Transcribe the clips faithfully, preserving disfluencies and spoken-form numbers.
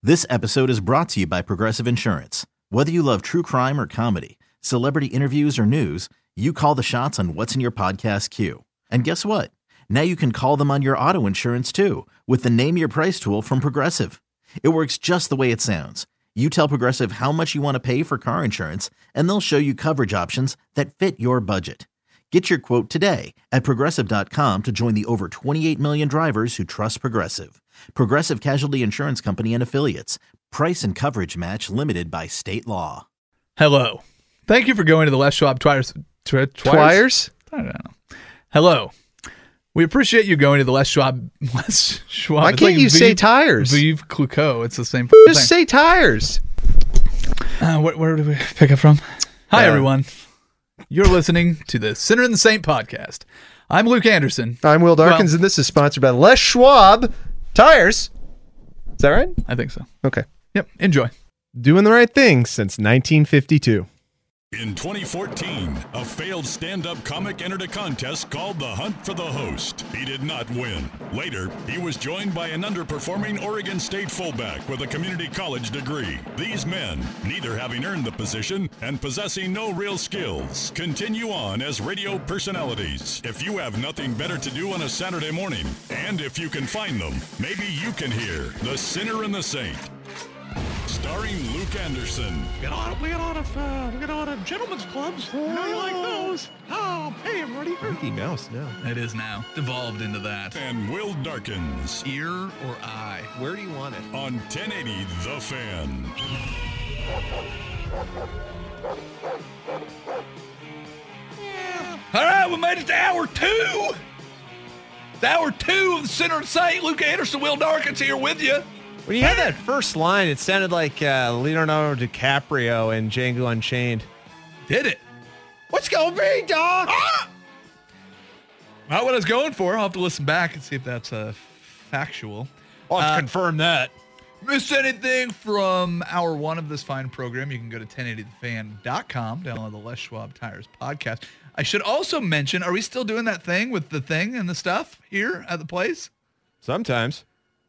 This episode is brought to you by Progressive Insurance. Whether you love true crime or comedy, celebrity interviews or news, you call the shots on what's in your podcast queue. And guess what? Now you can call them on your auto insurance too with the Name Your Price tool from Progressive. It works just the way it sounds. You tell Progressive how much you want to pay for car insurance, and they'll show you coverage options that fit your budget. Get your quote today at Progressive dot com to join the over twenty-eight million drivers who trust Progressive. Progressive Casualty Insurance Company and Affiliates. Price and coverage match limited by state law. Hello. Thank you for going to the Les Schwab Twires. Twi- Twires? I don't know. Hello. We appreciate you going to the Les Schwab. Les Schwab. Why It's can't like you say Vive- tires? Vive Clicquot. It's the same Just thing. say tires. Uh, where, where did we pick up from? Hi, Uh, everyone. You're listening to the Sinner and the Saint podcast. I'm Luke Anderson. I'm Will Darkins, Well- and this is sponsored by Les Schwab Tires. Is that right? I think so. Okay. Yep. Enjoy. Doing the right thing since nineteen fifty-two. In twenty fourteen, a failed stand-up comic entered a contest called The Hunt for the Host. He did not win. Later, he was joined by an underperforming Oregon State fullback with a community college degree. These men, neither having earned the position and possessing no real skills, continue on as radio personalities. If you have nothing better to do on a Saturday morning, and if you can find them, maybe you can hear The Sinner and the Saint. Starring Luke Anderson. We got a lot of, we got a lot of, uh, we got a lot of gentlemen's clubs. I know you like those. Oh, hey, everybody. Mickey Mouse now. It is now devolved into that. And Will Darkins Ear or eye? Where do you want it? on ten eighty The Fan. All right, we made it to hour two. It's hour two of the Sinner and Saint. Luke Anderson, Will Darkins here with you. When you had that first line, it sounded like uh, Leonardo DiCaprio in Django Unchained. Did it? What's going to be, dog? Ah! Not what I was going for. I'll have to listen back and see if that's uh, factual. I'll have to Uh, confirm that. Missed anything from hour one of this fine program, you can go to ten eighty the fan dot com, download the Les Schwab Tires podcast. I should also mention, are we still doing that thing with the thing and the stuff here at the place? Sometimes.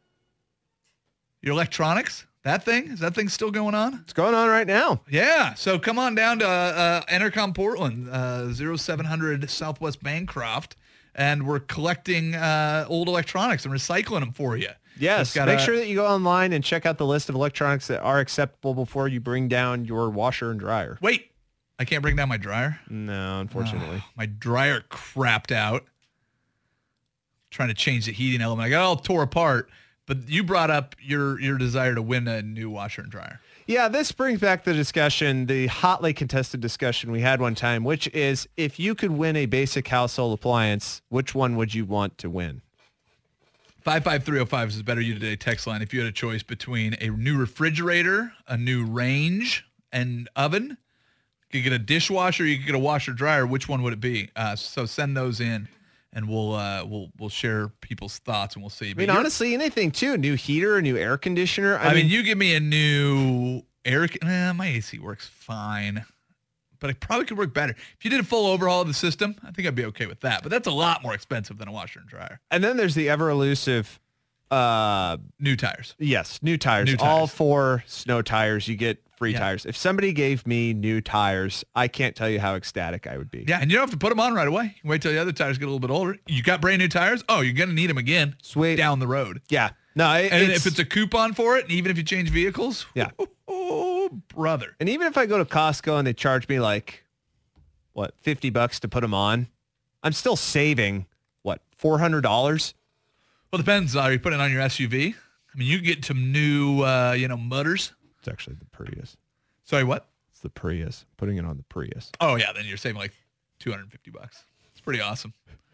Your electronics? That thing? Is that thing still going on? What's going on right now? Yeah, so come on down to uh, Entercom Portland, uh, oh seven hundred Southwest Bancroft, and we're collecting uh, old electronics and recycling them for you. Yes, It's got make a- sure that you go online and check out the list of electronics that are acceptable before you bring down your washer and dryer. Wait, I can't bring down my dryer? No, unfortunately. My dryer crapped out. Trying to change the heating element. I got it all tore apart. But you brought up your your desire to win a new washer and dryer. Yeah, this brings back the discussion, the hotly contested discussion we had one time, which is if you could win a basic household appliance, which one would you want to win? five five three oh five is Better You Today text line. If you had a choice between a new refrigerator, a new range, and oven, you could get a dishwasher, you could get a washer dryer, which one would it be? Uh, so send those in, and we'll uh, we'll we'll share people's thoughts, and we'll see. I But mean, you're- honestly, anything too. A new heater, a new air conditioner. I, I mean, you give me a new air. Eh, my A C works fine, but it probably could work better. If you did a full overhaul of the system, I think I'd be okay with that. But that's a lot more expensive than a washer and dryer. and then there's the ever elusive, uh, New tires. yes, new tires. New All tires. four snow tires. You get free Yeah. tires. If somebody gave me new tires, I can't tell you how ecstatic I would be. Yeah, and you don't have to put them on right away. You can wait till the other tires get a little bit older. You got brand new tires? Oh, you're going to need them again. Sweet. Down the road. Yeah. No, it, And if it's a coupon for it, and even if you change vehicles, Yeah. oh, brother. And even if I go to Costco and they charge me like, what, fifty bucks to put them on, I'm still saving, what, four hundred dollars? Well, it depends. Are you putting it on your S U V? I mean, you get some new, uh, you know, mutters. It's actually the Prius. Sorry, what? It's the Prius. Putting it on the Prius. Oh, yeah, then you're saving like two hundred fifty bucks. It's pretty awesome.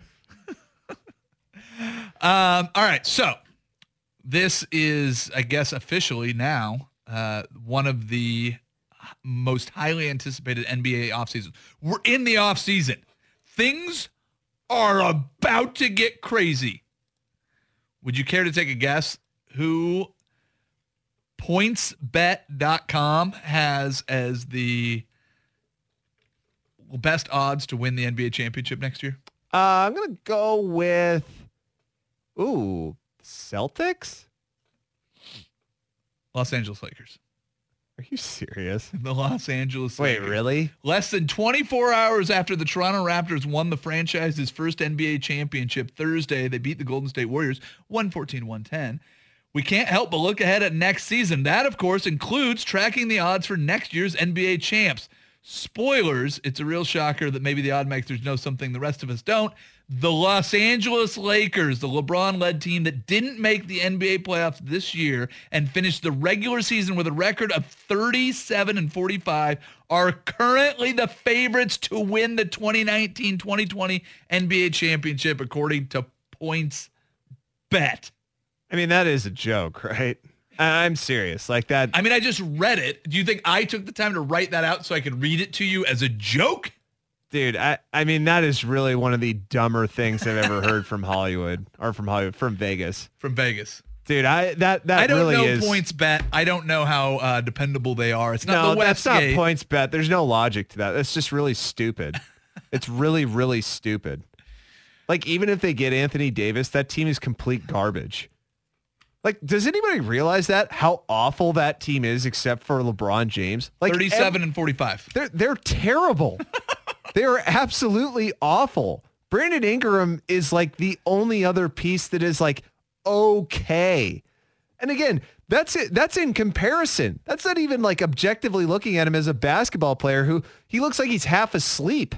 um, all right, so this is, I guess, officially now uh, one of the most highly anticipated N B A offseasons. We're in the offseason. Things are about to get crazy. Would you care to take a guess who points bet dot com has as the best odds to win the N B A championship next year? Uh, I'm going to go with, ooh, Celtics? Los Angeles Lakers. Are you serious? The Los Angeles Wait, Lakers. really? Less than twenty-four hours after the Toronto Raptors won the franchise's first N B A championship Thursday, they beat the Golden State Warriors one fourteen one ten. We can't help but look ahead at next season. That, of course, includes tracking the odds for next year's N B A champs. Spoilers, it's a real shocker that maybe the odd makers know something the rest of us don't. The Los Angeles Lakers, the LeBron-led team that didn't make the N B A playoffs this year and finished the regular season with a record of thirty-seven and forty-five, are currently the favorites to win the twenty nineteen twenty twenty N B A championship, according to Points Bet. I mean, that is a joke, right? I'm serious. Like that. I mean, I just read it. Do you think I took the time to write that out so I could read it to you as a joke? Dude, I, I mean, that is really one of the dumber things I've ever heard from Hollywood or from Hollywood, from Vegas. From Vegas. Dude, I that that I don't really know is. Points Bet. I don't know how uh, dependable they are. It's not No, the that's not Westgate. Points Bet. There's no logic to that. That's just really stupid. It's really, really stupid. Like, even if they get Anthony Davis, that team is complete garbage. Like, does anybody realize that? How awful that team is except for LeBron James? Like thirty-seven and forty-five. They're they're terrible. They are absolutely awful. Brandon Ingram is like the only other piece that is like okay. And again, that's it. That's in comparison. That's not even like objectively looking at him as a basketball player who he looks like he's half asleep.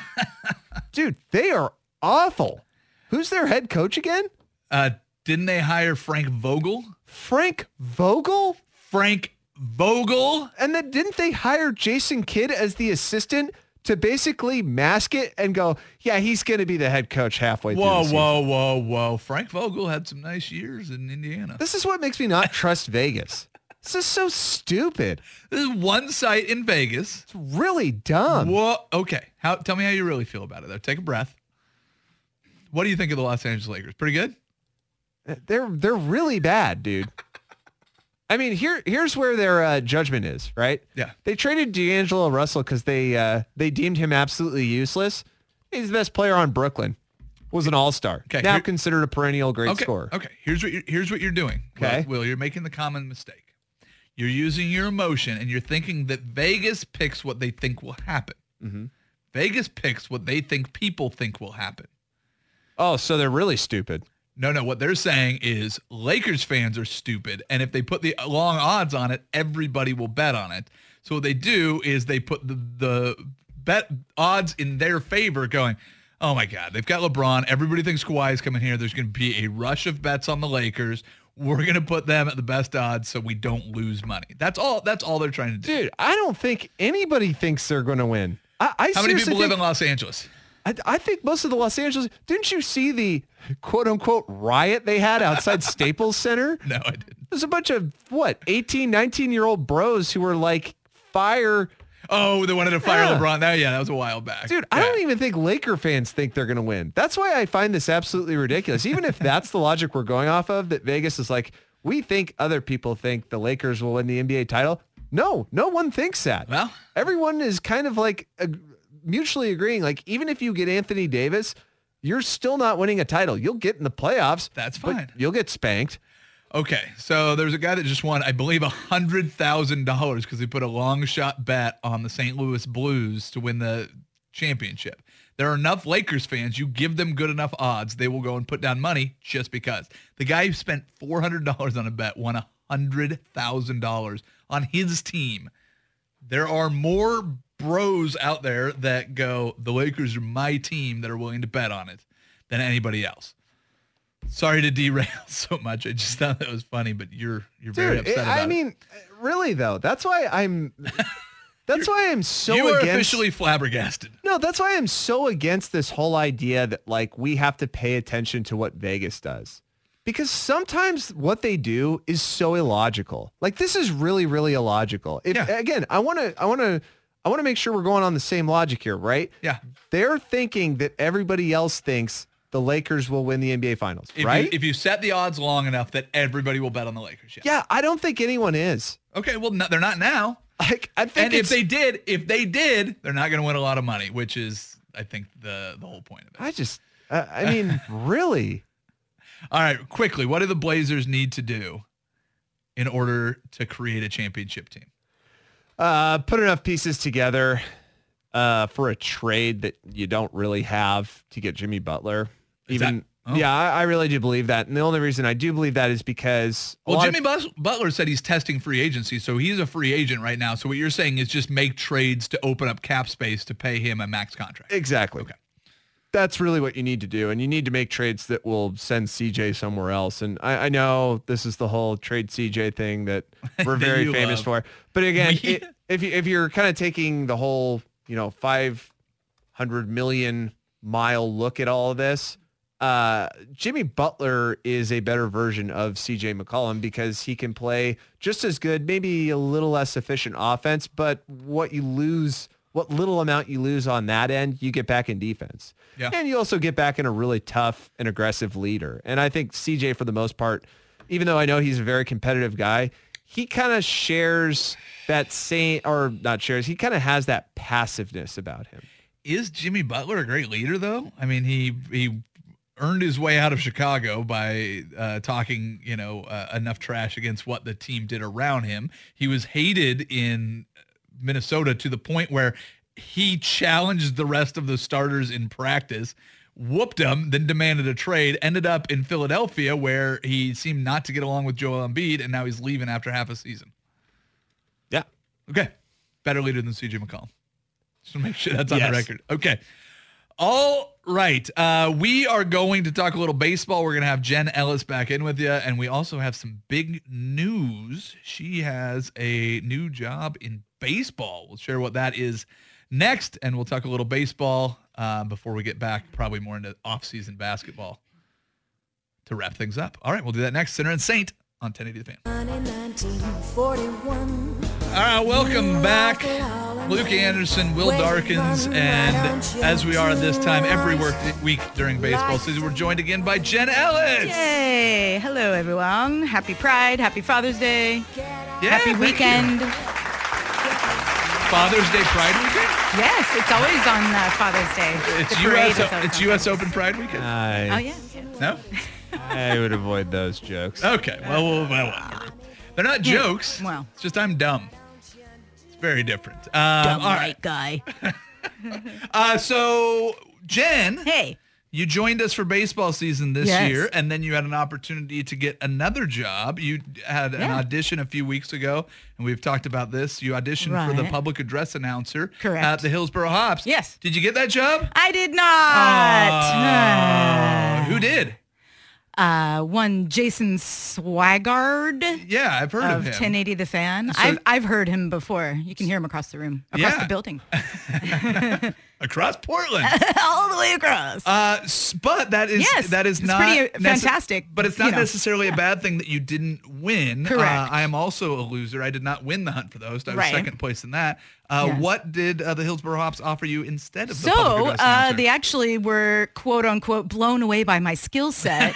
Dude, they are awful. Who's their head coach again? Uh, didn't they hire Frank Vogel? Frank Vogel? Frank Vogel? And then didn't they hire Jason Kidd as the assistant to basically mask it and go, yeah, he's going to be the head coach halfway through the Whoa, season. whoa, whoa, whoa. Frank Vogel had some nice years in Indiana. This is what makes me not trust Vegas. This is so stupid. This is one site in Vegas. It's really dumb. Whoa. Okay. How? Tell me how you really feel about it, though. Take a breath. What do you think of the Los Angeles Lakers? Pretty good? They're they're really bad, dude. I mean, here here's where their uh, judgment is, right? Yeah. They traded D'Angelo Russell because they uh, they deemed him absolutely useless. He's the best player on Brooklyn. Was an all-star. Okay, Now here- considered a perennial great Okay. scorer. Okay. Here's what you're, here's what you're doing. Okay. Will, Will, you're making the common mistake. You're using your emotion and you're thinking that Vegas picks what they think will happen. Mm-hmm. Vegas picks what they think people think will happen. Oh, so they're really stupid. No, no. What they're saying is Lakers fans are stupid. And if they put the long odds on it, everybody will bet on it. So what they do is they put the, the bet odds in their favor going, oh my God, they've got LeBron. Everybody thinks Kawhi is coming here. There's going to be a rush of bets on the Lakers. We're going to put them at the best odds so we don't lose money. That's all. That's all they're trying to do. Dude, I don't think anybody thinks they're going to win. I, I How many seriously people live think- in Los Angeles? I, I think most of the Los Angeles, didn't you see the quote unquote riot they had outside Staples Center? No, I didn't. There's a bunch of what, eighteen, nineteen year old bros who were like, fire. Oh, they wanted to fire Yeah. LeBron. That, yeah, that was a while back. Dude, I Yeah. don't even think Laker fans think they're going to win. That's why I find this absolutely ridiculous. Even if that's the logic we're going off of, that Vegas is like, we think other people think the Lakers will win the N B A title. No, no one thinks that. Well, Everyone is kind of like uh, mutually agreeing. Like, even if you get Anthony Davis, you're still not winning a title. You'll get in the playoffs. That's but fine. You'll get spanked. okay, so there's a guy that just won, I believe, one hundred thousand dollars because he put a long shot bet on the Saint Louis Blues to win the championship. There are enough Lakers fans, you give them good enough odds, they will go and put down money just because. The guy who spent four hundred dollars on a bet won one hundred thousand dollars on his team. There are more bros out there that go, the Lakers are my team, that are willing to bet on it than anybody else. Sorry to derail so much. I just thought that was funny, but you're you're very Dude, upset it- about I it. mean, really though, that's why I'm, that's why I'm so you are against. officially flabbergasted. No, that's why I'm so against this whole idea that like we have to pay attention to what Vegas does. Because sometimes what they do is so illogical. Like this is really, really illogical. If Yeah. again, I want to, I want to, I want to make sure we're going on the same logic here, right? Yeah. They're thinking that everybody else thinks the Lakers will win the N B A Finals, If right? you, if you set the odds long enough that everybody will bet on the Lakers. Yeah. yeah, I don't think anyone is. Okay, well, no, they're not now. Like I think And if it's, they did, if they did, they're not going to win a lot of money, which is, I think, the, the whole point of it. I just, uh, I mean, really. All right, quickly, what do the Blazers need to do in order to create a championship team? Uh, put enough pieces together uh, for a trade that you don't really have to get Jimmy Butler. Is Even that- oh. yeah, I, I really do believe that, and the only reason I do believe that is because a Well, lot Jimmy of- Bus- Butler said he's testing free agency, so he's a free agent right now. So what you're saying is just make trades to open up cap space to pay him a max contract. exactly. Okay. That's really what you need to do, and you need to make trades that will send C J somewhere else. And I, I know this is the whole trade C J thing that we're That very you famous love. for. But again, We- it, if you if you're kind of taking the whole you know five hundred million mile look at all of this, uh, Jimmy Butler is a better version of C J McCollum because he can play just as good, maybe a little less efficient offense, but what you lose. What little amount you lose on that end, you get back in defense. Yeah. And you also get back in a really tough and aggressive leader. And I think C J, for the most part, even though I know he's a very competitive guy, he kind of shares that same, or not shares, he kind of has that passiveness about him. Is Jimmy Butler a great leader, though? I mean, he he earned his way out of Chicago by uh, talking, you know, uh, enough trash against what the team did around him. He was hated in Minnesota to the point where he challenged the rest of the starters in practice, whooped them, then demanded a trade, ended up in Philadelphia where he seemed not to get along with Joel Embiid, and now he's leaving after half a season. Yeah. Okay. Better leader than C J McCollum. Just to make sure that's on Yes. the record. Okay. All right. Uh, we are going to talk a little baseball. We're going to have Jen Ellis back in with you. And we also have some big news. She has a new job in baseball. We'll share what that is next. And we'll talk a little baseball uh, before we get back, probably more into off-season basketball to wrap things up. All right. We'll do that next. Sinner and Saint on ten eighty The Fan. All right, welcome back. Luke Anderson, Will Darkins, and as we are this time every work week during baseball season, we're joined again by Jen Ellis. Yay! Hello, everyone. Happy Pride. Happy Father's Day. Yeah, Happy thank weekend. you. Father's Day Pride Weekend? Yes, it's always on uh, Father's Day. It's The U parade S is always It's on U S Father's Open Pride Weekend? Day. I, Oh, yeah. yeah. No? I would avoid those jokes. Okay, well, well, well, whatever. They're not Yeah, jokes. well. It's just I'm dumb. It's very different. Um, Dumb all white right. guy. Uh, so, Jen. Hey. You joined us for baseball season this Yes. year, and then you had an opportunity to get another job. You had an Yeah. audition a few weeks ago, and we've talked about this. You auditioned for the Right. public address announcer Correct. at the Hillsboro Hops. Yes. Did you get that job? I did not. Uh, who did? Uh, one Jason Swigard Yeah, I've heard of, of him. ten eighty The Fan. So- I've, I've heard him before. You can hear him across the room, across Yeah. the building, Across Portland. all the way across. Uh, s- but that is Yes, that is it's not pretty nece- fantastic, But it's you not know. necessarily a bad thing that you didn't win. Correct. Uh, I am also a loser. I did not win the hunt for the host. I was Right. second place in that. Uh, Yes. What did uh, the Hillsboro Hops offer you instead of the public So address uh, announcer? they actually were quote unquote blown away by my skill set.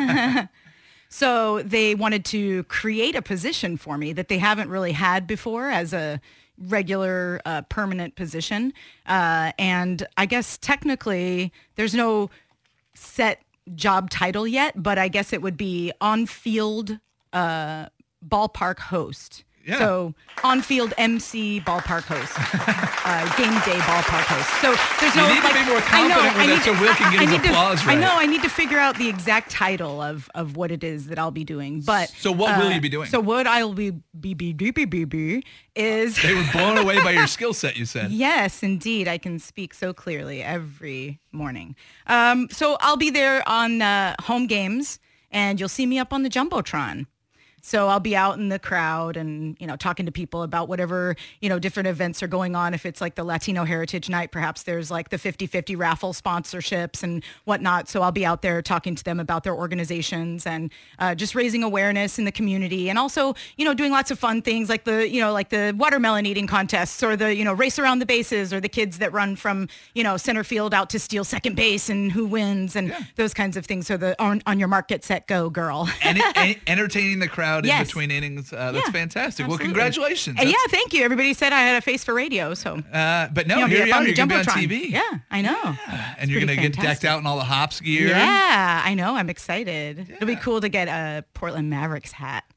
So they wanted to create a position for me that they haven't really had before as a regular uh, permanent position. Uh, and I guess technically there's no set job title yet, but I guess it would be on-field uh, ballpark host. Yeah. So on-field M C ballpark host, uh, game day ballpark host. So there's You no need to like, be more I know, confident with I it need so to- Will can I- get I his need to- applause I right. know. I need to figure out the exact title of of what it is that I'll be doing. But So what will uh, you be doing? So what I'll be be be be be be, be is They were blown away by your skill set, you said. yes, indeed. I can speak so clearly every morning. Um, so I'll be there on uh, home games, and you'll see me up on the Jumbotron. So I'll be out in the crowd and, you know, talking to people about whatever, you know, different events are going on. If it's like the Latino Heritage Night, perhaps there's like the fifty-fifty raffle sponsorships and whatnot. So I'll be out there talking to them about their organizations and uh, just raising awareness in the community. And also, you know, doing lots of fun things like the, you know, like the watermelon eating contests or the, you know, race around the bases or the kids that run from, you know, center field out to steal second base and who wins and those kinds of things. So the on, on your mark, get set, go, girl. And it, en- entertaining the crowd in Yes. between innings. Uh, that's Yeah, fantastic. Well, absolutely. congratulations. Uh, yeah, That's- thank you. Everybody said I had a face for radio, so Uh, but no, you know, here be you up are. on You're the going to be on Jumbotron. T V. Yeah, I know. And you're going to pretty get decked fantastic. out in all the Hops gear. Yeah, I know. I'm excited. It'll be cool to get a Portland Mavericks hat.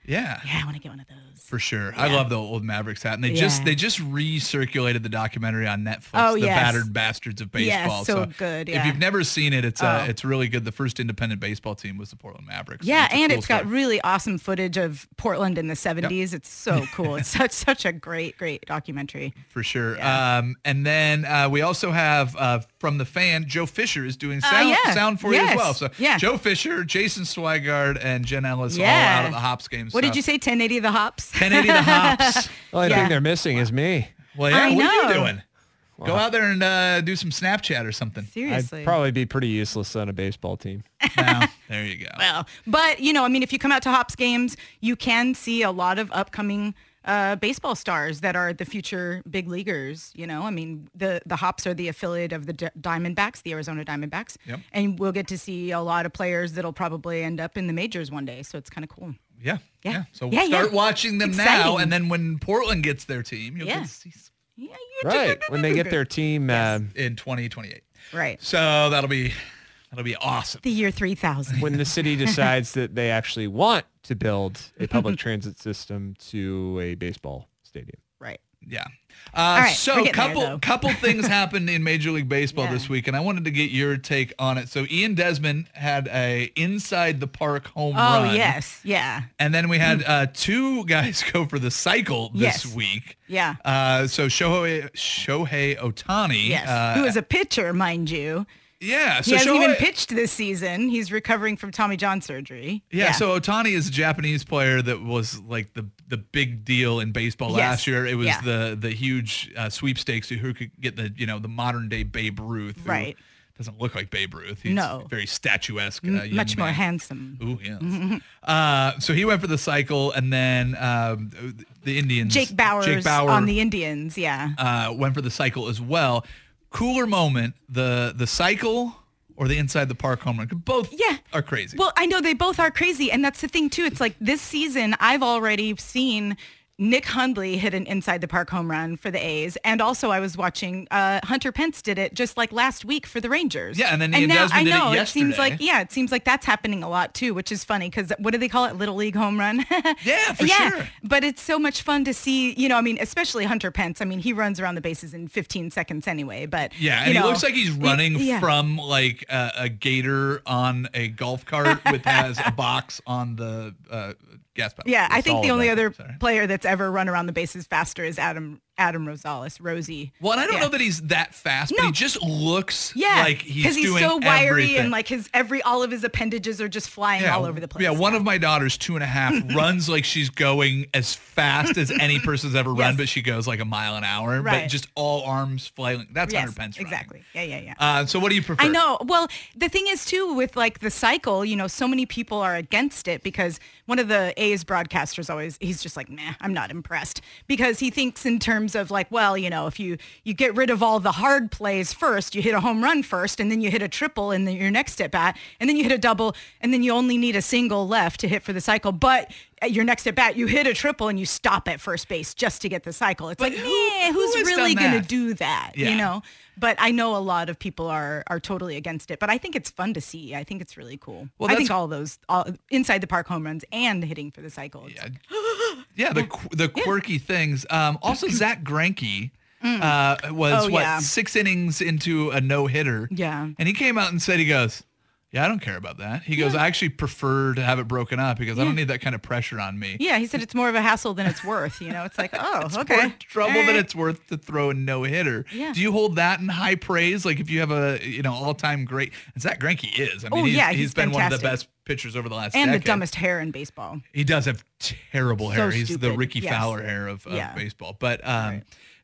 Yeah. Yeah, I want to get one of those. For sure. I love the old Mavericks hat. And they Yeah. just they just recirculated the documentary on Netflix, Oh, The yes. Battered Bastards of Baseball. Yes, so good, If yeah. you've never seen it, it's uh, Oh. it's really good. The first independent baseball team was the Portland Mavericks. Yeah, It's a and cool it's got story. really awesome footage of Portland in the seventies. It's so cool. It's such such a great, great documentary. For sure. Yeah. Um, and then uh, we also have uh, from the fan, Joe Fisher is doing sound, yeah. sound for you as Yes. well. So Yeah. Joe Fisher, Jason Swigard, and Jen Ellis all Yeah. out at the Hops game. What did you say, ten eighty the hops? ten eighty the Hops. The only Yeah. thing they're missing is me. Well, yeah, I what are you know. doing? Go out there and uh, do some Snapchat or something. Seriously. I'd probably be pretty useless on a baseball team. Now, there you go. Well, but, you know, I mean, if you come out to Hops games, you can see a lot of upcoming uh, baseball stars that are the future big leaguers. You know, I mean, the, the Hops are the affiliate of the D- Diamondbacks, the Arizona Diamondbacks. Yep. And we'll get to see a lot of players that'll probably end up in the majors one day. So it's kind of cool. Yeah. Yeah. Yeah. So Yeah, start yeah. watching them It's now. exciting. And then when Portland gets their team, you'll Yeah. get to see some Yeah, you Right. When they get their team, uh, in twenty twenty-eight. Right. So that'll be that'll be awesome. The year three thousand. when the city decides that they actually want to build a public transit system to a baseball stadium. Right. Yeah. Uh, right, we're so getting there, couple though. couple things happened in Major League Baseball Yeah. this week, and I wanted to get your take on it. So Ian Desmond had a inside the park home Oh, run. yes. Yeah. And then we had uh, two guys go for the cycle this Yes. week. Yeah. Uh, so Shohei Shohei Ohtani. Yes. Uh, Who is a pitcher, mind you. yeah. He So hasn't Shohei, even pitched this season. He's recovering from Tommy John surgery. Yeah, so Ohtani is a Japanese player that was like the the big deal in baseball Yes. last year. It was Yeah. the the huge uh, sweepstakes who could get the you know the modern day Babe Ruth. who Right. Doesn't look like Babe Ruth. He's No. very statuesque. Uh, M- young much more man. handsome. Ooh, yes. uh, so he went for the cycle, and then um, the Indians. Jake Bowers Jake Bauer on the Indians. Yeah. uh, went for the cycle as well. Cooler moment: the the cycle or the inside the park home run. Both Yeah. are crazy. Well, I know they both are crazy. And that's the thing, too. It's like this season, I've already seen Nick Hundley hit an inside the park home run for the A's. And also I was watching uh, Hunter Pence did it just like last week for the Rangers. Yeah, and then and Ian now Desmond I did it know it seems yesterday. like, yeah, it seems like that's happening a lot, too, which is funny because what do they call it? Little League home run? Yeah, for yeah, sure. But it's so much fun to see, you know, I mean, especially Hunter Pence. I mean, he runs around the bases in fifteen seconds anyway, but Yeah, and you he know, looks like he's y- running yeah. from like a, a gator on a golf cart with has a box on the uh, gas pedal. Yeah, I It's think all the of only that. other Sorry. player that's ever run around the bases faster is Adam Adam Rosales, Rosie. Well, and I don't Yeah. know that he's that fast, but No. he just looks Yeah, like he's because he's doing so wiry everything. and like his every all of his appendages are just flying yeah, all over the place. Yeah, one of my daughters, two and a half, runs like she's going as fast as any person's ever run, Yes. but she goes like a mile an hour, but Right. just all arms flailing. That's yes, Hunter Pence running. exactly. Yeah, yeah, yeah. Uh, so what do you prefer? I know. Well, the thing is too with like the cycle, you know, so many people are against it because one of the A's broadcasters always he's just like, "Nah, I'm not impressed." Because he thinks in terms of like, well, you know, if you you get rid of all the hard plays first, you hit a home run first and then you hit a triple in the, your next at bat and then you hit a double and then you only need a single left to hit for the cycle, but at your next at bat, you hit a triple and you stop at first base just to get the cycle. It's But like, who- "Meh, who who's has really done going to that? do that?" Yeah. You know? But I know a lot of people are are totally against it. But I think it's fun to see. I think it's really cool. Well, I that's- think all those all, inside the park home runs and hitting for the cycle. It's- Yeah, yeah, the qu- the quirky things. Um, also, Zach Greinke uh, was Oh, what yeah. six innings into a no hitter. Yeah. and he came out and said, he goes, "Yeah, I don't care about that." He goes, "I actually prefer to have it broken up because I don't need that kind of pressure on me." Yeah, he said it's more of a hassle than it's worth. You know, it's like, oh, It's okay. more trouble All than right. it's worth to throw a no hitter. Yeah. Do you hold that in high praise? Like if you have a you know all time great, and Zach Greinke is. I mean, Oh, he's, yeah, he's he's been one of the fantastic. best pitchers over the last And decade. the dumbest hair in baseball. He does have terrible hair. So He's the stupid. Ricky Yes. Fowler hair of, of Yeah. baseball. But um,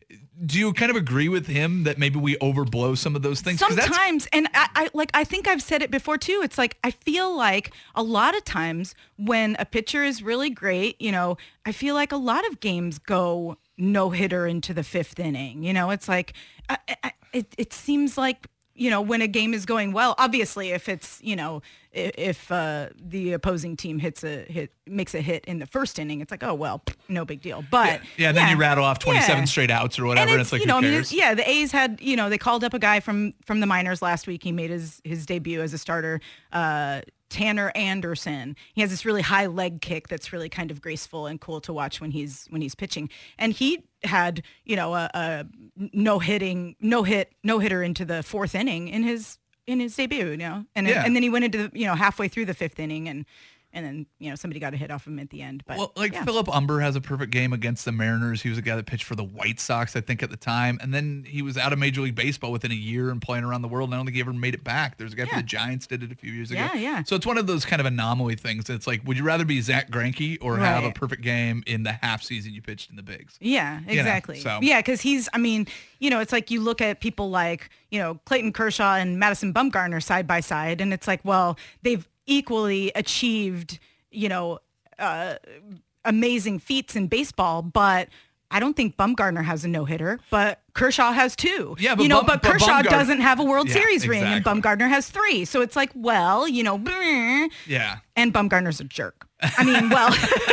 do you kind of agree with him that maybe we overblow some of those things? 'Cause that's- Sometimes, and I, I like I think I've said it before too. It's like I feel like a lot of times when a pitcher is really great, you know, I feel like a lot of games go no hitter into the fifth inning. You know, it's like I, I, it it seems like, you know, when a game is going well, obviously if it's, you know, i- if uh, the opposing team hits a hit, makes a hit in the first inning, it's like, oh, well, no big deal. But yeah, then you rattle off twenty-seven yeah. straight outs or whatever, And and it's, it's, like, you know, who I mean, cares? it's- yeah, the A's had, you know, they called up a guy from from the minors last week. He made his his debut as a starter uh, Tanner Anderson. He has this really high leg kick that's really kind of graceful and cool to watch when he's when he's pitching. And he had, you know, a, a no hitting, no hit, no hitter into the fourth inning in his in his debut, you know, and Yeah. and then he went into the, you know, halfway through the fifth inning and. And then, you know, somebody got a hit off him at the end. But Well, like yeah. Philip Umber has a perfect game against the Mariners. He was a guy that pitched for the White Sox, I think, at the time. And then he was out of Major League Baseball within a year and playing around the world. And I don't think he ever made it back. There's a guy Yeah. for the Giants did it a few years ago. Yeah, yeah. So it's one of those kind of anomaly things. It's like, would you rather be Zach Greinke or have a Right. perfect game in the half season you pitched in the bigs? Yeah, You know, exactly. so- Yeah, because he's, I mean, you know, it's like you look at people like, you know, Clayton Kershaw and Madison Bumgarner side by side, and it's like, well, they've equally achieved, you know, uh, amazing feats in baseball, but I don't think Bumgarner has a no-hitter, but Kershaw has two. Yeah, but you know, Bum- but but Kershaw Bumgar- doesn't have a World Yeah, Series ring, and exactly. Bumgarner has three. So it's like, well, you know, bleh. Yeah. And Bumgarner's a jerk. I mean, well,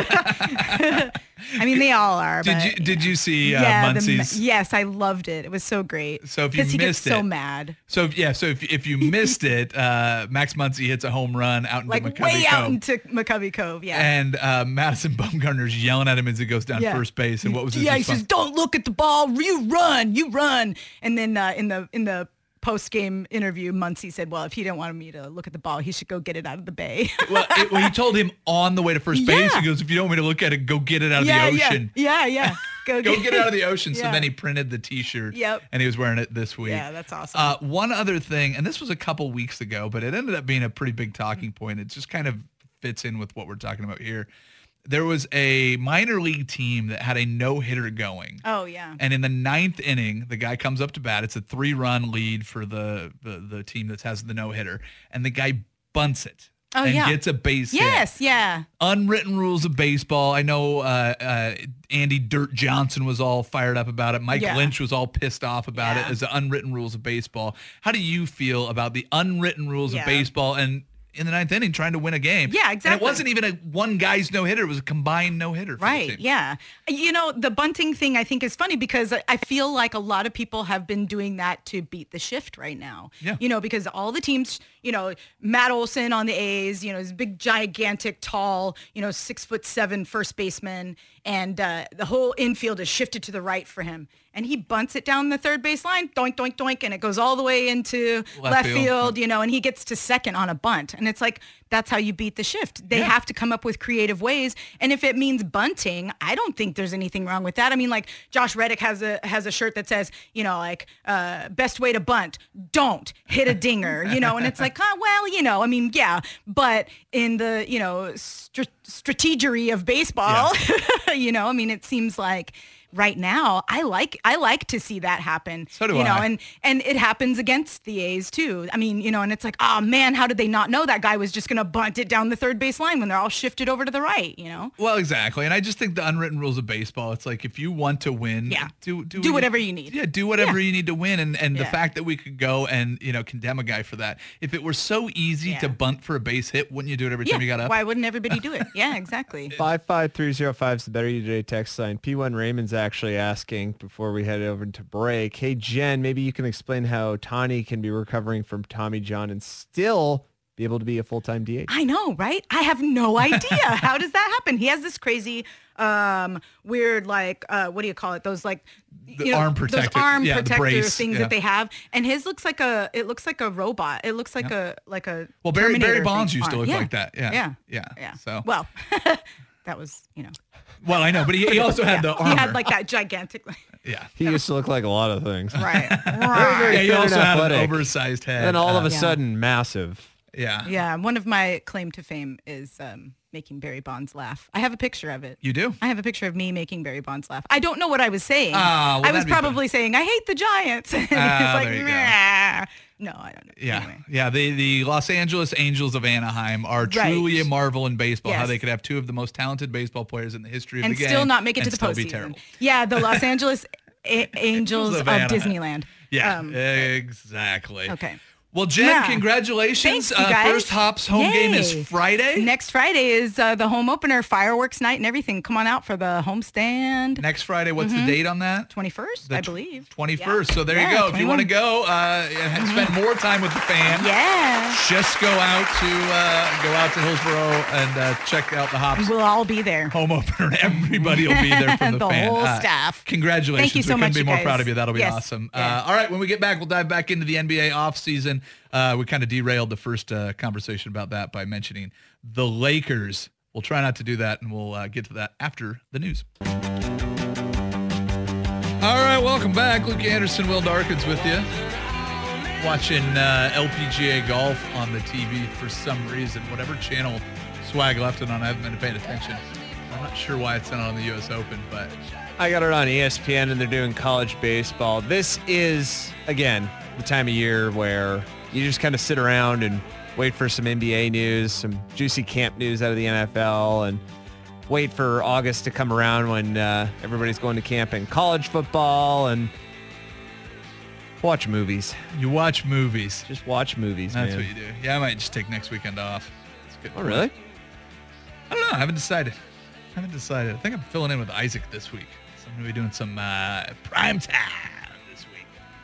I mean, they all are. Did but, you did you see uh, yeah, the, Muncie's? yes, I loved it. It was so great. So if you he missed gets so it- mad, So if- yeah, so if if you missed it, uh, Max Muncy hits a home run out into like McCovey way out Cove. into McCovey Cove. Yeah. And uh, Madison Bumgarner's yelling at him as he goes down Yeah. first base. And what was his yeah, he response? says, "Don't look at the ball. You run. You run." And then uh, in the in the post game interview, Muncy said, "Well, if he didn't want me to look at the ball, he should go get it out of the bay." well, it, well, he told him on the way to first base, Yeah. he goes, "If you don't want me to look at it, go get it out of yeah, the ocean." yeah, yeah, yeah. Go, Go get it out of the ocean. So Yeah. then he printed the T-shirt. Yep. And he was wearing it this week. Yeah, that's awesome. Uh, one other thing, and this was a couple weeks ago, but it ended up being a pretty big talking point. It just kind of fits in with what we're talking about here. There was a minor league team that had a no-hitter going. Oh yeah. And in the ninth inning, the guy comes up to bat. It's a three-run lead for the, the, the team that has the no-hitter. And the guy bunts it. Oh, and yeah. gets a base hit. Yes. Yeah. Unwritten rules of baseball. I know uh, uh, Andy Dirt Johnson was all fired up about it. Mike Yeah. Lynch was all pissed off about Yeah. it as the unwritten rules of baseball. How do you feel about the unwritten rules Yeah. of baseball and in the ninth inning trying to win a game? Yeah, And exactly. it wasn't even a one guy's no-hitter. It was a combined no-hitter for the Right. team. Yeah. You know, the bunting thing I think is funny because I- I feel like a lot of people have been doing that to beat the shift right now. Yeah. You know, because all the teams, you know, Matt Olson on the A's, you know, his big, gigantic, tall, you know, six foot seven first baseman. And uh, the whole infield is shifted to the right for him. And he bunts it down the third base line, doink, doink, doink, and it goes all the way into Left left, field. field, you know, and he gets to second on a bunt. And it's like, that's how you beat the shift. They Yeah. have to come up with creative ways. And if it means bunting, I don't think there's anything wrong with that. I mean, like Josh Reddick has a has a shirt that says, you know, like uh, best way to bunt, don't hit a dinger, you know, and it's like, oh, well, you know, I mean, yeah, but in the, you know, str- strategery of baseball, you know, I mean, it seems like right now, I like I like to see that happen. So do you know, I. and and it happens against the A's too. I mean, you know, and it's like, oh man, how did they not know that guy was just going to bunt it down the third base line when they're all shifted over to the right? You know. Well, exactly. And I just think the unwritten rules of baseball, it's like if you want to win, Yeah. do do, Do whatever you need. Yeah, do whatever Yeah. you need to win. And and the Yeah. fact that we could go and, you know, condemn a guy for that. If it were so easy Yeah. to bunt for a base hit, wouldn't you do it every time you got up? Why wouldn't everybody do it? Yeah, exactly. five five three zero five is the Better You Today text line. P one Raymond's actually asking before we head over to break, hey, Jen, maybe you can explain how Tani can be recovering from Tommy John and still be able to be a full-time D H. I know, right? I have no idea. How does that happen? He has this crazy, um, weird, like, uh, what do you call it? Those like, The you know, arm those protector- arm yeah, the protector brace, things yeah. that they have, and his looks like a, it looks like a robot. It looks like a, like a. Well, Barry- Terminator Barry Bonds thing used to arm. look Yeah. like that. Yeah. Yeah. Yeah. Yeah. So- well, that was, you know, Well, I know, but he, he also had the he armor. had like that gigantic, yeah. He used to look like a lot of things. right, Very, right. very Yeah, he thin also and had an athletic. oversized head. And all of Uh, a Yeah. sudden, massive. yeah. Yeah, one of my claim to fame is um, making Barry Bonds laugh. I have a picture of it. You do? I have a picture of me making Barry Bonds laugh. I don't know what I was saying. Ah, well, I was that'd be probably saying, I hate the Giants. And Ah, it's like, there you go. "Nah." No, I don't know. Yeah, Anyway. yeah. The the Los Angeles Angels of Anaheim are Right. truly a marvel in baseball. How Yes. they could have two of the most talented baseball players in the history of And the game still not make it to and the still be postseason. terrible. Yeah, the Los Angeles A- Angels Of of, Anaheim. Disneyland. Yeah, Um, exactly. okay. Well, Jen, Yeah. congratulations. Thanks, you uh, guys. First Hops home game Yay. is Friday. Next Friday is uh, the home opener, fireworks night and everything. Come on out for the homestand. Next Friday, what's the date on that? twenty-first, The I tw- believe. twenty-first. Yeah. So there Yeah, you go. If you want to twenty-one. go uh, and spend more time with the fans, Yeah. just go out to uh, go out to Hillsboro and uh, check out the Hops We'll all be there. home opener. Everybody will be there from the, The fan. whole Uh, staff. Congratulations. Thank you so we much, couldn't be you more guys. proud of you. That'll be Yes. awesome. Yeah. Uh, all right, when we get back, we'll dive back into the N B A offseason. Uh, we kind of derailed the first uh, conversation about that by mentioning the Lakers. We'll try not to do that, and we'll uh, get to that after the news. All right, welcome back. Luke Anderson, Will Darkins with you. Watching uh, L P G A golf on the T V for some reason. Whatever channel Swag left it on, I haven't been paying attention. I'm not sure why it's not on the U S Open, but I got it on E S P N, and they're doing college baseball. This is, again, the time of year where you just kind of sit around and wait for some N B A news, some juicy camp news out of the N F L, and wait for August to come around when uh, everybody's going to camp in college football and watch movies. you watch movies. Just watch movies, That's man. what you do. Yeah, I might just take next weekend off. That's a good. Oh, point. really? I don't know. I haven't decided. I haven't decided. I think I'm filling in with Isaac this week. So I'm going to be doing some uh, prime time this week.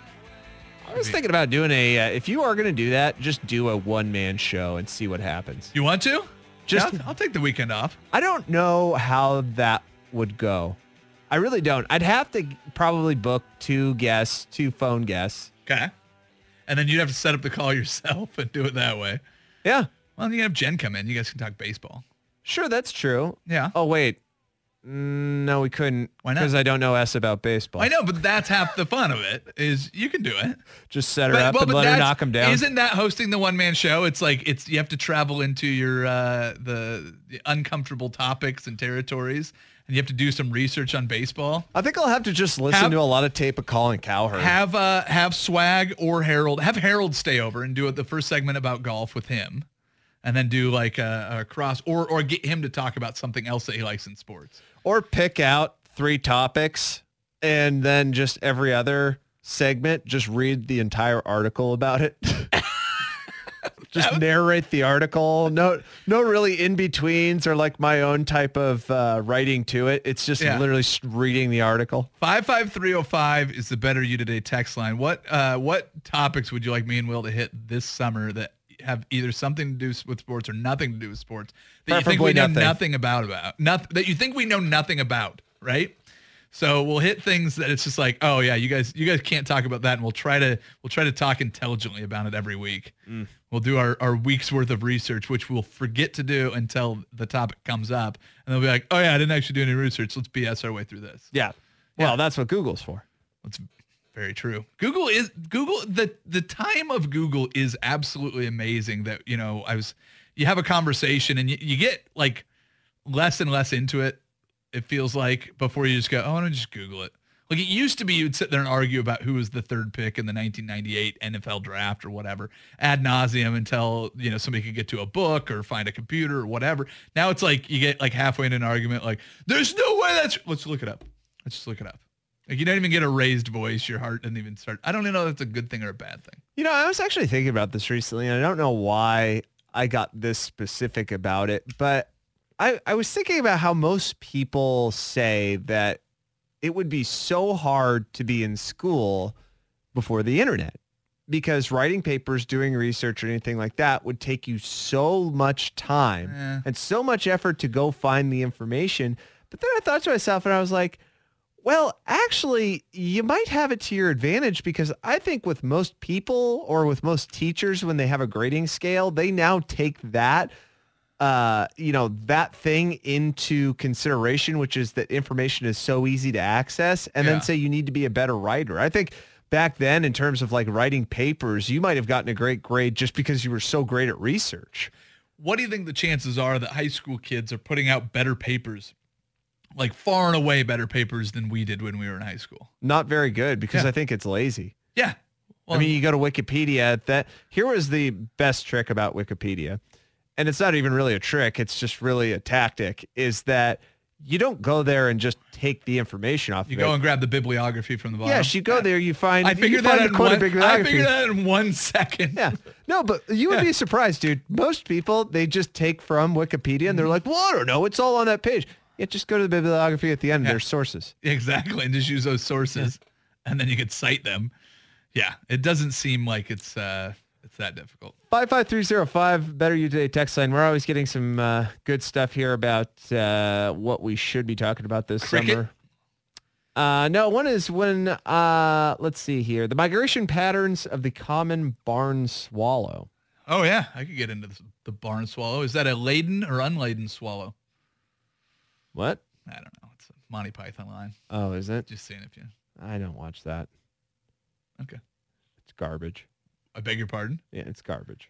I was thinking about doing a, uh, if you are going to do that, just do a one-man show and see what happens. You want to? Just- Yeah, I'll, I'll take the weekend off. I don't know how that would go. I really don't. I'd have to probably book two guests, two phone guests. Okay. And then you'd have to set up the call yourself and do it that way. Yeah, Well, you can have Jen come in. You guys can talk baseball. sure, that's true. Yeah. Oh, wait. Mm, No, we couldn't. Why not? Because I don't know S about baseball. I know, but that's half the fun of it is you can do it. Just set her But- up well, and but let her that's- knock them down. Isn't that hosting the one man show? It's like it's you have to travel into your uh, the, the uncomfortable topics and territories, and you have to do some research on baseball. I think I'll have to just listen Have- to a lot of tape of Colin Cowherd. Have uh, have Swag or Harold have Harold stay over and do it the first segment about golf with him, and then do like a, a cross or or get him to talk about something else that he likes in sports. Or pick out three topics and then just every other segment, just read the entire article about it. Just narrate the article. No, no really in-betweens or like my own type of uh, writing to it. It's just Yeah. literally s- reading the article. Five five three zero five is the Better You Today text line. What uh, what topics would you like me and Will to hit this summer that have either something to do with sports or nothing to do with sports that you think Preferably we know nothing. nothing about about nothing that you think we know nothing about, right? So we'll hit things that it's just like, oh yeah, you guys you guys can't talk about that, and we'll try to we'll try to talk intelligently about it every week. Mm. We'll do our, our week's worth of research, which we'll forget to do until the topic comes up, and they'll be like, oh yeah, I didn't actually do any research. Let's B S our way through this. Yeah. Well, that's what Google's for. That's very true. Google is Google. The the time of Google is absolutely amazing. That you know, I was you have a conversation and you, you get like less and less into it. It feels like before you just go, oh, I want to just Google it. Like it used to be, you'd sit there and argue about who was the third pick in the nineteen ninety-eight N F L draft or whatever, ad nauseum until you know somebody could get to a book or find a computer or whatever. Now it's like you get like halfway in an argument, like there's no way that's. Let's look it up. Let's just look it up. Like you don't even get a raised voice. Your heart doesn't even start. I don't even know if that's a good thing or a bad thing. You know, I was actually thinking about this recently, and I don't know why I got this specific about it, but I, I was thinking about how most people say that it would be so hard to be in school before the internet because writing papers, doing research or anything like that would take you so much time Eh. and so much effort to go find the information. But then I thought to myself and I was like, well, actually, you might have it to your advantage because I think with most people or with most teachers, when they have a grading scale, they now take that, uh, you know, that thing into consideration, which is that information is so easy to access, and Yeah. then say you need to be a better writer. I think back then, in terms of like writing papers, you might have gotten a great grade just because you were so great at research. What do you think the chances are that high school kids are putting out better papers, like far and away better papers than we did when we were in high school? Not very good because Yeah. I think it's lazy. Yeah. Well, I mean, you go to Wikipedia. That here was the best trick about Wikipedia, and it's not even really a trick. It's just really a tactic. Is that you don't go there and just take the information off You of go it. and grab the bibliography from the bottom. Yes, you go there, you find. I you figured find that the in quote one. bibliography. I figured that in one second. Yeah. No, but you would Yeah. be surprised, dude. Most people, they just take from Wikipedia and they're like, well, I don't know. It's all on that page. Yeah, just go to the bibliography at the end. Yeah. There's sources. Exactly, and just use those sources, and then you could cite them. Yeah, it doesn't seem like it's uh, it's that difficult. five five three zero five, Better You Today text line. We're always getting some uh, good stuff here about uh, what we should be talking about this Cricket? summer. Uh, no, one is when, uh, let's see here, the migration patterns of the common barn swallow. Oh yeah, I could get into the, the barn swallow. Is that a laden or unladen swallow? What? I don't know. It's a Monty Python line. Oh, is it? Just seeing if you. I don't watch that. Okay. It's garbage. I beg your pardon. Yeah, it's garbage.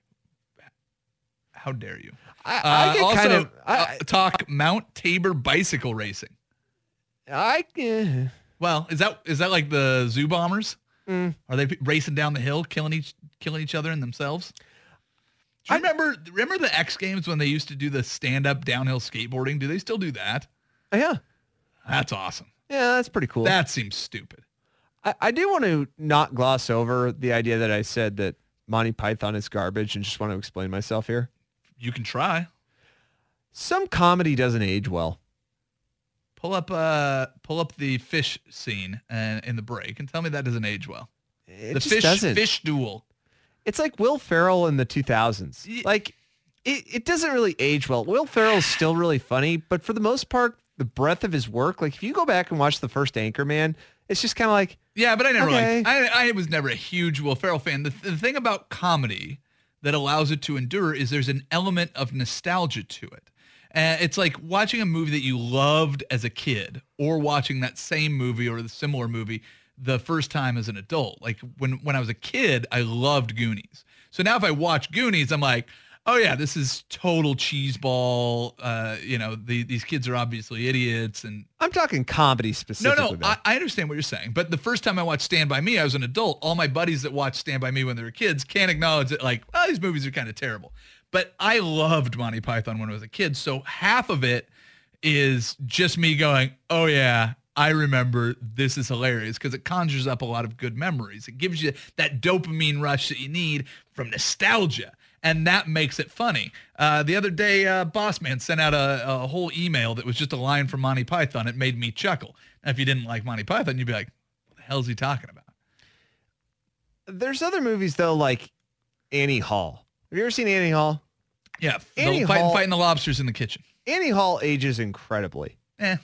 How dare you? I, Uh, I get also, kind of, I, uh, talk Mount Tabor bicycle racing. I, eh. Well, is that is that like the zoo bombers? Mm. Are they p- racing down the hill, killing each killing each other and themselves? Do you I- remember remember the X Games when they used to do the stand up downhill skateboarding? Do they still do that? yeah, That's awesome. yeah, that's pretty cool. That seems stupid. I, I do want to not gloss over the idea that I said that Monty Python is garbage and just want to explain myself here. You can try. Some comedy doesn't age well. Pull up uh pull up the fish scene uh, in the break and tell me that doesn't age well. It the just fish doesn't. fish duel. It's like Will Ferrell in the two thousands. Ye- Like, it, it doesn't really age well. Will Ferrell's still really funny, but for the most part, the breadth of his work, like if you go back and watch the first Anchorman, it's just kind of like, Yeah, but I never Okay. liked. I I was never a huge Will Ferrell fan. The, the thing about comedy that allows it to endure is there's an element of nostalgia to it. Uh, it's like watching a movie that you loved as a kid, or watching that same movie or the similar movie the first time as an adult. Like when when I was a kid, I loved Goonies. So now if I watch Goonies, I'm like, oh yeah, this is total cheeseball. Uh, you know, the, these kids are obviously idiots and. I'm talking comedy No, specifically. no, I, I understand what you're saying. But the first time I watched Stand By Me, I was an adult. All my buddies that watched Stand By Me when they were kids can't acknowledge that, like, oh, these movies are kind of terrible. But I loved Monty Python when I was a kid. So half of it is just me going, oh, yeah, I remember this is hilarious because it conjures up a lot of good memories. It gives you that dopamine rush that you need from nostalgia. And that makes it funny. Uh, the other day, uh, Boss Man sent out a, a whole email that was just a line from Monty Python. It made me chuckle. Now, if you didn't like Monty Python, you'd be like, what the hell is he talking about? There's other movies, though, like Annie Hall. Have you ever seen Annie Hall? Yeah, Annie the, fight, Hall- fighting the lobsters in the kitchen. Annie Hall ages incredibly. Eh,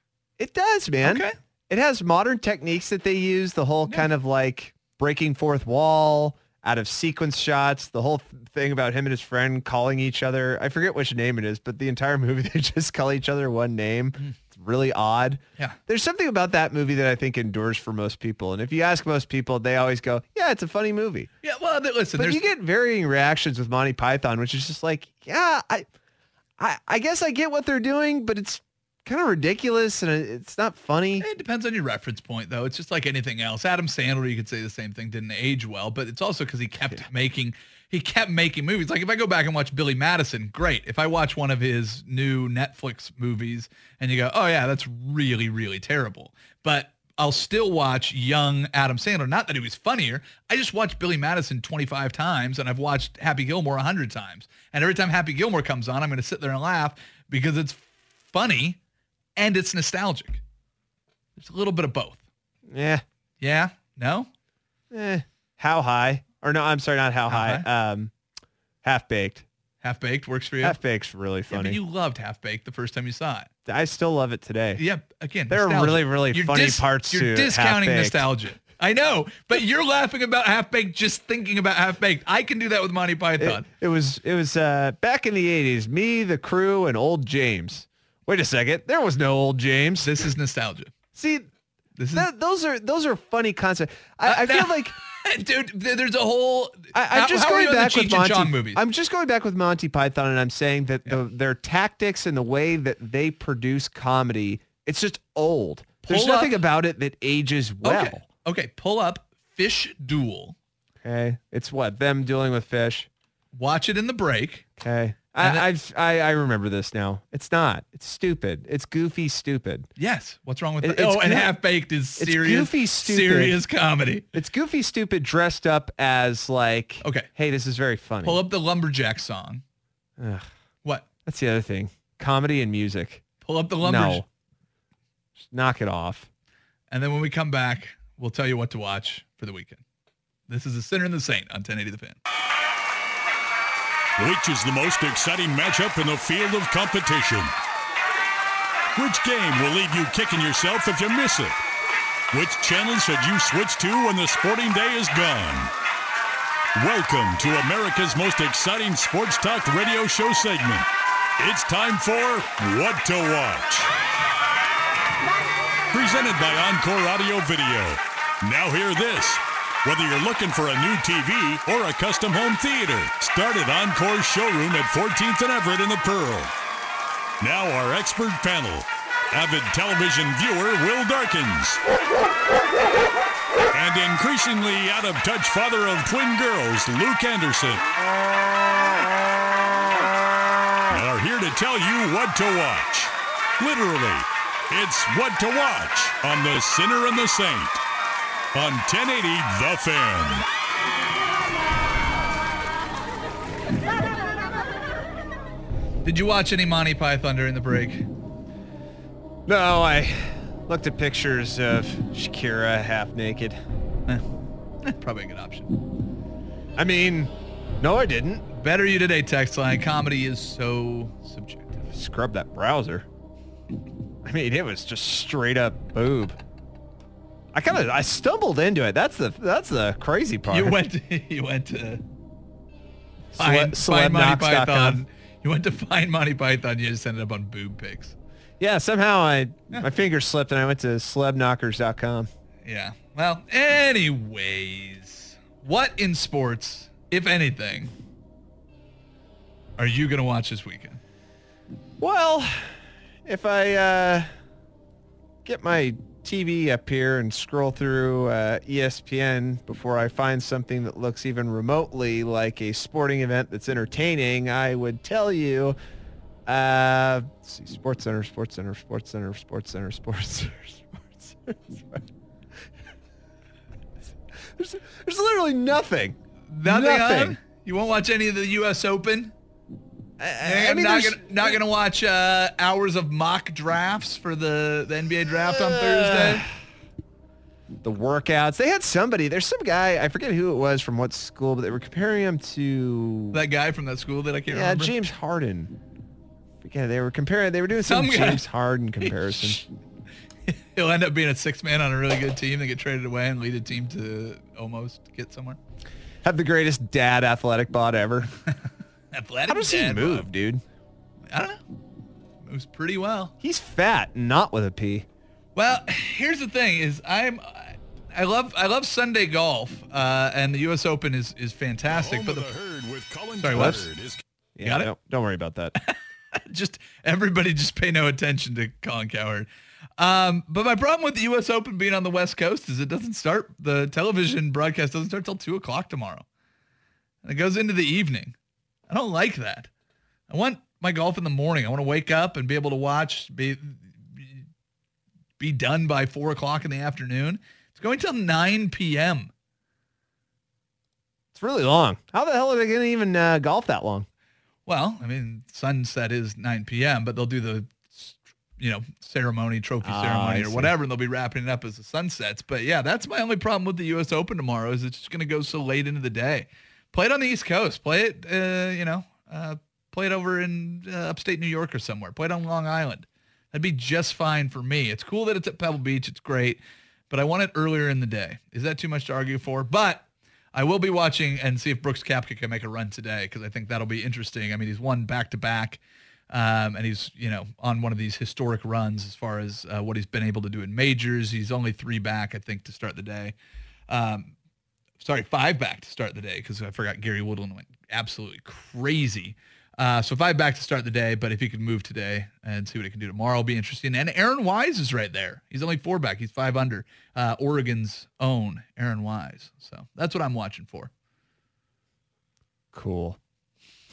It does, man. okay. It has modern techniques that they use, the whole Yeah. kind of like breaking fourth wall, out of sequence shots, the whole th- thing about him and his friend calling each other. I forget which name it is, but the entire movie, they just call each other one name. It's really odd. Yeah. There's something about that movie that I think endures for most people. And if you ask most people, they always go, yeah, it's a funny movie. Yeah, well, th- listen, But there's you get varying reactions with Monty Python, which is just like, yeah, I, I, I guess I get what they're doing, but it's kind of ridiculous and it- it's not funny. it depends on your reference point, though. It's just like anything else. Adam Sandler, you could say the same thing, didn't age well, but it's also because he kept making he kept making movies. Like if I go back and watch Billy Madison, great. If I watch one of his new Netflix movies and you go, oh yeah, that's really, really terrible. But I'll still watch young Adam Sandler. Not that he was funnier. I just watched Billy Madison twenty-five times and I've watched Happy Gilmore one hundred times. And every time Happy Gilmore comes on, I'm going to sit there and laugh because it's funny and it's nostalgic. There's a little bit of both. Yeah. Yeah? No? Eh. How High? Or no, I'm sorry, not How, How High. Um, Half Baked. Half Baked works for you? Half Baked's really Yeah, funny. but you loved Half Baked the first time you saw it. I still love it today. Yeah, again, There are nostalgia. really, really You're funny dis- parts You're to discounting Half-Baked. nostalgia. I know, but you're laughing about Half Baked just thinking about Half Baked. I can do that with Monty It, Python. it was it was uh, back in the eighties, me, the crew, and old James. Wait a second. There was no old James. This is nostalgia. See, This is that, those are those are funny concepts. I, I Uh, feel no. like Dude, th- there's a whole. I, how- I'm just how are going you on back the with Cheech and Monty. Chong movies. I'm just going back with Monty Python, and I'm saying that the, their tactics and the way that they produce comedy, it's just old. There's Pull up- nothing about it that ages well. Okay. Okay. Pull up Fish Duel. Okay, it's what them dealing with fish. Watch it in the break, Okay, I, I've, I I remember this now. It's not. It's stupid. It's goofy, stupid. Yes. What's wrong with It- that? it's Oh, and goof- Half Baked is it's serious, goofy, stupid. serious comedy. It's goofy, stupid, dressed up as like, Okay. hey, this is very funny. Pull up the Lumberjack song. Ugh, What? that's the other thing. Comedy and music. Pull up the Lumberjack. No. Just knock it off. And then when we come back, we'll tell you what to watch for the weekend. This is The Sinner and the Saint on ten eighty The Fan. Which is the most exciting matchup in the field of competition? Which game will leave you kicking yourself if you miss it? Which channel should you switch to when the sporting day is gone? Welcome to America's most exciting sports talk radio show segment. It's time for What to Watch. Presented by Encore Audio Video. Now hear this. Whether you're looking for a new T V or a custom home theater, start at Encore's showroom at fourteenth and Everett in the Pearl. Now our expert panel. Avid television viewer Will Darkins. And increasingly out-of-touch father of twin girls, Luke Anderson. Are here to tell you what to watch. Literally, it's What to Watch on The Sinner and the Saint. On ten eighty The Fan. Did you watch any Monty Python during the break? No, I looked at pictures of Shakira half naked. Eh, eh, probably a good option. I mean, no, I didn't. Better you today, text line. Comedy is so subjective. Scrub that browser. I mean, it was just straight up boob. I kind of I stumbled into it. That's the that's the crazy part. You went to, you went to Cele- find, find Monty celebnox dot com. Python. You went to find Monty Python. You just ended up on boob pics. Yeah, somehow I Yeah. my finger slipped and I went to celeb knockers dot com. Yeah. Well, anyways, what in sports, if anything, are you going to watch this weekend? Well, if I uh, get my T V up here and scroll through uh, E S P N before I find something that looks even remotely like a sporting event that's entertaining, I would tell you, uh, let's see, Sports Center, Sports Center, Sports Center, Sports Center, Sports Center, Sports Center. There's, there's literally nothing. Nothing, Nothing. on? You won't watch any of the U S Open? I, I mean, not there's- gonna not gonna watch uh, hours of mock drafts for the, the N B A draft on Uh, Thursday. the workouts. They had somebody. There's some guy. I forget who it was from what school, but they were comparing him to That guy from that school that I can't yeah remember. James Harden. Yeah, they were comparing. They were doing some, Some guy. James Harden comparison. He'll end up being a six man on a really good team. They get traded away and lead a team to almost get somewhere. Have the greatest dad athletic bod ever. Athletic. How does he dad move, bod. dude? I don't know. Moves pretty well. He's fat, not with a P. Well, here's the thing: is I'm, I love I love Sunday golf, uh, and the U S Open is is fantastic. Home But of the, the herd with Colin Sorry, Cowherd what? is Yeah, Got it? Don't, don't worry about that. just everybody just pay no attention to Colin Cowherd. Um, but my problem with the U S Open being on the West Coast is it doesn't start. The television broadcast doesn't start till two o'clock tomorrow, and it goes into the evening. I don't like that. I want my golf in the morning. I want to wake up and be able to watch, be be done by four o'clock in the afternoon. It's going till nine p.m. It's really long. How the hell are they going to even uh, golf that long? Well, I mean, sunset is nine p.m., but they'll do the, you know, ceremony, trophy Ah, ceremony I or see. whatever, and they'll be wrapping it up as the sun sets. But yeah, that's my only problem with the U S Open tomorrow is it's just going to go so late into the day. Play it on the East Coast. Play it, uh, you know, uh, play it over in uh, upstate New York or somewhere. Play it on Long Island. That'd be just fine for me. It's cool that it's at Pebble Beach. It's great, but I want it earlier in the day. Is that too much to argue for? But I will be watching and see if Brooks Koepka can make a run today because I think that'll be interesting. I mean, he's won back-to-back, um, and he's, you know, on one of these historic runs as far as uh, what he's been able to do in majors. He's only three back, I think, to start the day. Um, sorry, five back to start the day because I forgot Gary Woodland went absolutely crazy. Uh, so five back to start the day, but if he could move today and see what he can do tomorrow, it'll be interesting. And Aaron Wise is right there. He's only four back. He's five under. Uh, Oregon's own Aaron Wise. So that's what I'm watching for. Cool.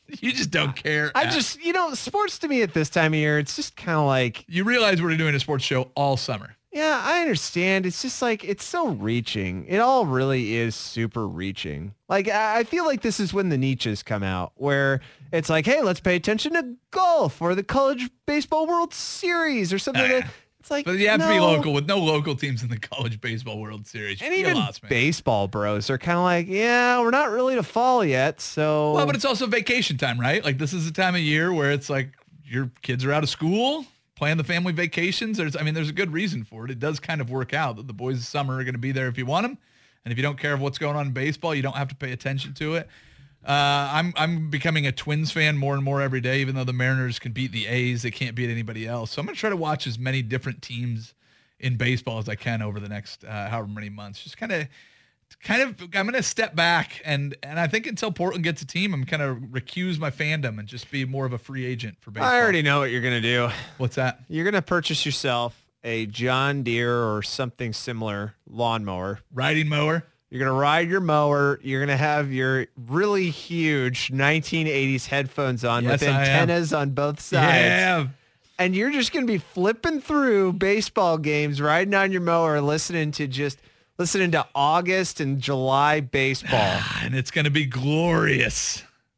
You just don't care. I just, you know, sports to me at this time of year, it's just kind of like, You realize we're doing a sports show all summer. yeah, I understand. It's just like, it's so reaching. It all really is super reaching. Like, I I feel like this is when the niches come out, where it's like, hey, let's pay attention to golf or the College Baseball World Series or something. Ah. That, it's like, But you have to be no. local with no local teams in the College Baseball World Series. And You even lost me. baseball bros are kind of like, yeah, we're not really to fall yet. So, Well, but it's also vacation time, right? Like this is the time of year where it's like your kids are out of school, plan the family vacations. There's, I mean, there's a good reason for it. It does kind of work out that the boys this summer are going to be there if you want them. And if you don't care of what's going on in baseball, you don't have to pay attention to it. Uh, I'm I'm becoming a Twins fan more and more every day, even though the Mariners can beat the A's. They can't beat anybody else. So I'm going to try to watch as many different teams in baseball as I can over the next uh, however many months. Just kind of, kind of, I'm going to step back. And, and I think until Portland gets a team, I'm kind of recuse my fandom and just be more of a free agent for baseball. I already know what you're going to do. What's that? You're going to purchase yourself a John Deere or something similar lawnmower. Riding mower. You're going to ride your mower. You're going to have your really huge nineteen eighties headphones on Yes, with I am. antennas on both sides. Yeah. And you're just going to be flipping through baseball games, riding on your mower, listening to just listening to August and July baseball. And it's going to be glorious.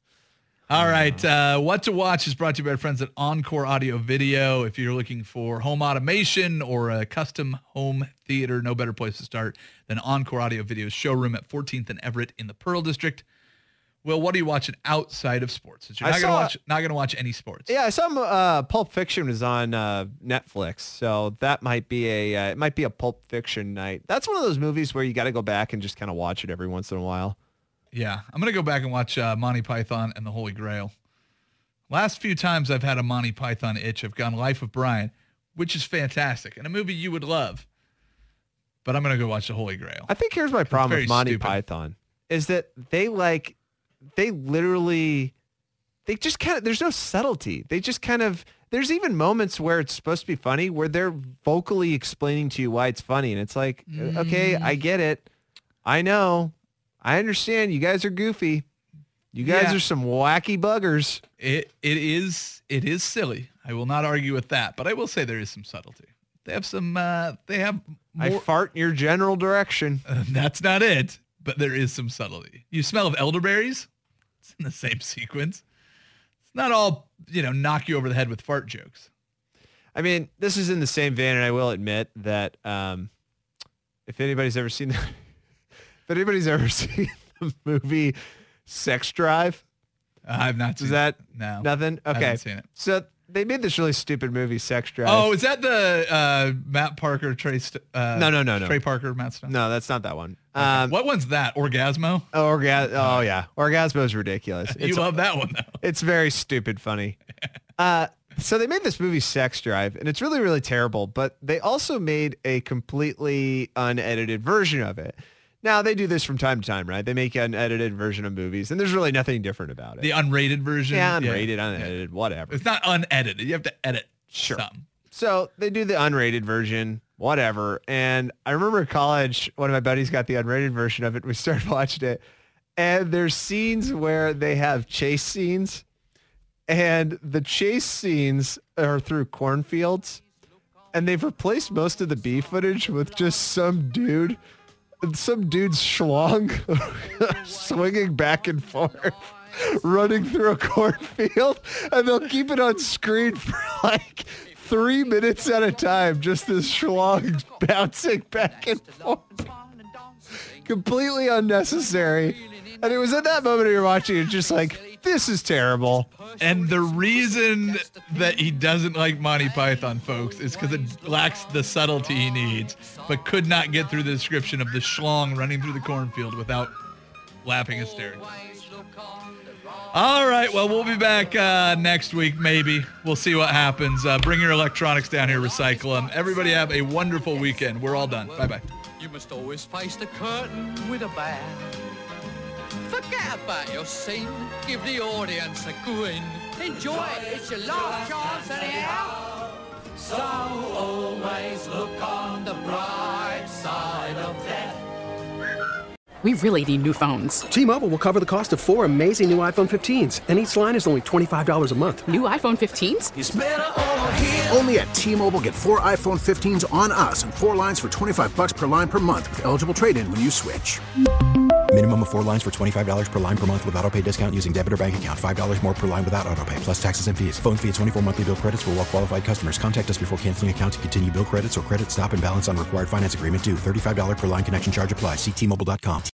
All right. Uh, what to Watch is brought to you by our friends at Encore Audio Video. If you're looking for home automation or a custom home theater, no better place to start than Encore Audio Video's showroom at fourteenth and Everett in the Pearl District. Well, what are you watching outside of sports? Since you're I not going to saw- watch, not going to watch any sports. Yeah, I saw uh, Pulp Fiction was on uh, Netflix, so that might be a uh, it might be a Pulp Fiction night. That's one of those movies where you got to go back and just kind of watch it every once in a while. Yeah, I'm going to go back and watch uh, Monty Python and the Holy Grail. Last few times I've had a Monty Python itch, I've gone Life of Brian, which is fantastic and a movie you would love. But I'm going to go watch the Holy Grail. I think here's my problem very with Monty stupid. Python is that they like they literally they just kind of there's no subtlety. They just kind of there's even moments where it's supposed to be funny where they're vocally explaining to you why it's funny, and it's like, okay, I get it. I know. I understand you guys are goofy. You guys Yeah. are some wacky buggers. It it is it is silly. I will not argue with that, but I will say there is some subtlety. They have some. Uh, they have. I More, fart in your general direction. uh, that's not it, but there is some subtlety. You smell of elderberries? It's in the same sequence. It's not all you know. Knock you over the head with fart jokes. I mean, this is in the same vein, and I will admit that um, if anybody's ever seen, if anybody's ever seen the movie Sex Drive, Uh, I've not seen is that no nothing? I Okay, haven't seen it. so they made this really stupid movie, Sex Drive. Oh, is that the uh, Matt Parker, Trey? St- uh, No, no, no, no. Trey Parker, Matt Stone. no, that's not that one. Okay. Um, what one's that? Orgasmo? Orga- oh yeah, Orgasmo is ridiculous. You It's, love that one though. it's very stupid funny. Uh, so they made this movie Sex Drive, and it's really, really terrible, but they also made a completely unedited version of it. Now, they do this from time to time, right? They make an unedited version of movies, and there's really nothing different about it. The unrated version. yeah, unrated, unedited, whatever. It's not unedited. You have to edit. Sure. Something. So they do the unrated version, whatever. And I remember in college, one of my buddies got the unrated version of it. We started watching it. And there's scenes where they have chase scenes. And the chase scenes are through cornfields. And they've replaced most of the B footage with just some dude, some dude's schlong swinging back and forth, running through a cornfield. And they'll keep it on screen for like three minutes at a time, just this schlong bouncing back and forth. Completely unnecessary. And it was at that moment you're watching it just like, this is terrible. And the reason that he doesn't like Monty Python, folks, is because it lacks the subtlety he needs, but could not get through the description of the schlong running through the cornfield without laughing hysterically. All right, well, we'll be back uh, next week, maybe. We'll see what happens. Uh, bring your electronics down here, recycle them. Everybody have a wonderful weekend. We're all done. Bye-bye. You must always face the curtain with a bow. Forget about your scene. Give the audience a grin. Enjoy it. It's your last chance anyhow. So always look on the bright side of death. we really need new phones. T-Mobile will cover the cost of four amazing new iPhone fifteens, and each line is only twenty-five dollars a month. New iPhone fifteens? It's better over here. Only at T-Mobile, get four iPhone fifteens on us and four lines for twenty-five bucks per line per month with eligible trade-in when you switch. Minimum of four lines for twenty-five dollars per line per month with autopay discount using debit or bank account. five dollars more per line without autopay, plus taxes and fees. Phone fee at twenty-four monthly bill credits for well-qualified customers. Contact us before canceling account to continue bill credits or credit stop and balance on required finance agreement due. thirty-five dollars per line connection charge applies. See T Mobile dot com.